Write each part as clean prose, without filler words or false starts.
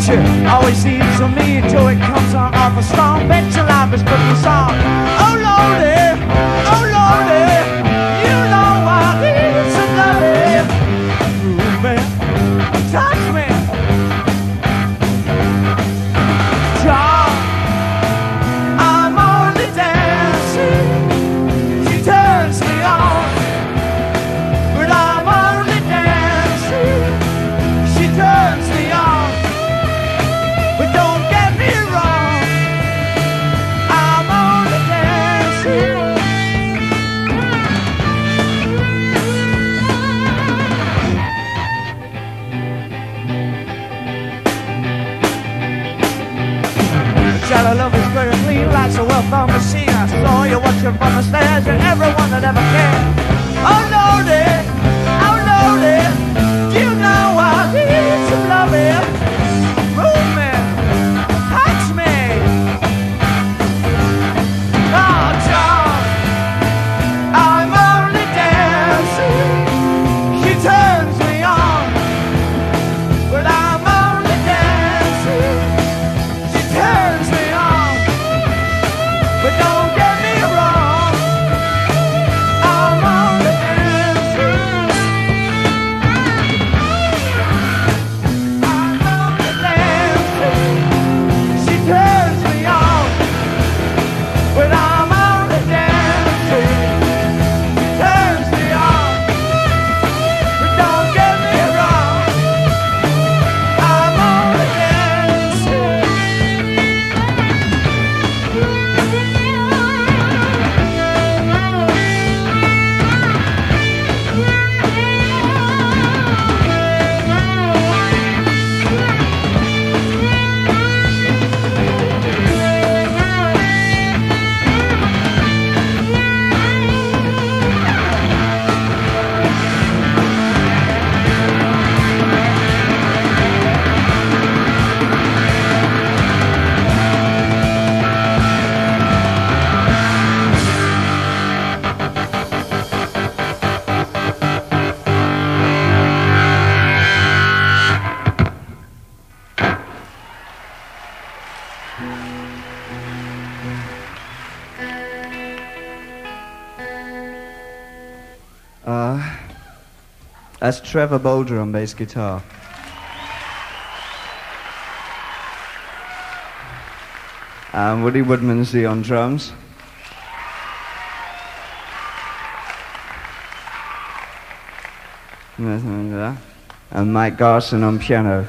future always seems to me till it comes on off a strong bet your life is cooking song. Oh Lordy, oh Lordy, you know I need some loving. Move me, touch me, John. I'm only dancing. She turns me on, but I'm only dancing. She turns me on, but don't get me wrong, I'm only dancing. Shallow love is very clean, like a well-thumbed machine. I saw you watching from the stairs, and everyone that ever came. Oh Lordy, oh Lordy, you know I need some loving. Move me, touch me. Oh John, I'm only dancing. She turns me on, but I'm only dancing. She turns me on, but don't get me wrong, I'm only dancing. I'm only dancing. She turns me on, but I'm only dancing. She turns me on, but don't get me wrong, I'm only dancing. That's Trevor Bolger on bass guitar. And Woody Woodmansey on drums. And Mike Garson on piano.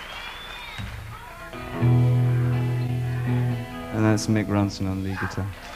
And that's Mick Ronson on lead guitar.